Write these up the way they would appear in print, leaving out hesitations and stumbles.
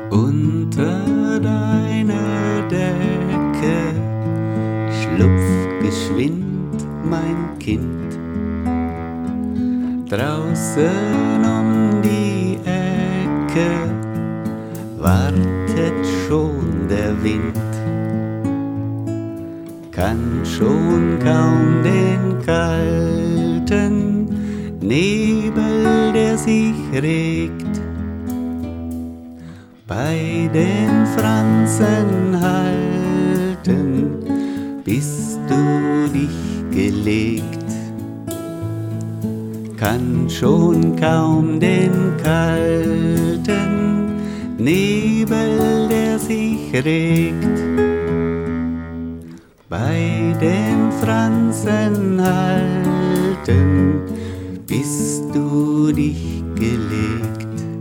Unter deine Decke schlupf geschwind, mein Kind. Draußen um die Ecke wartet schon der Wind. Kann schon kaum den kalten Nebel, der sich regt, bei den Franzen halten, bis du dich gelegt. Kann schon kaum den kalten Nebel, der sich regt, bei den Franzen halten, bis du dich gelegt.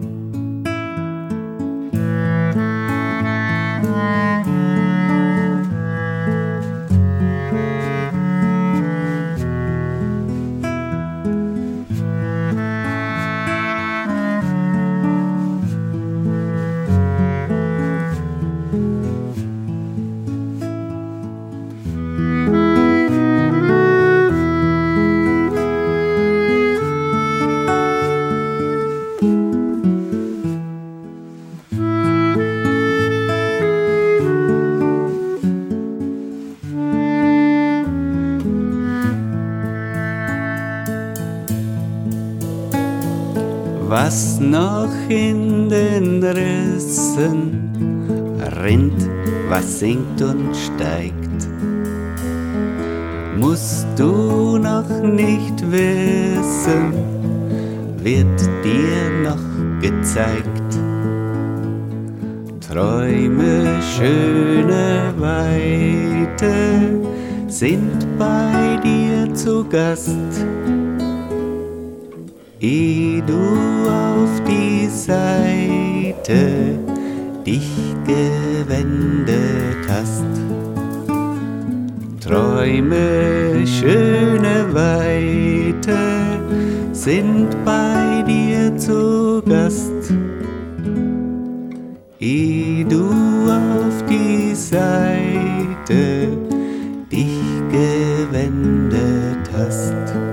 Was noch in den Rissen rinnt, was sinkt und steigt, musst du noch nicht wissen, wird dir noch gezeigt. Träume, schöne Weite sind bei dir zu Gast. Ehe du auf die Seite dich gewendet hast. Träume, schöne Weite sind bei dir zu Gast. Ehe du auf die Seite dich gewendet hast.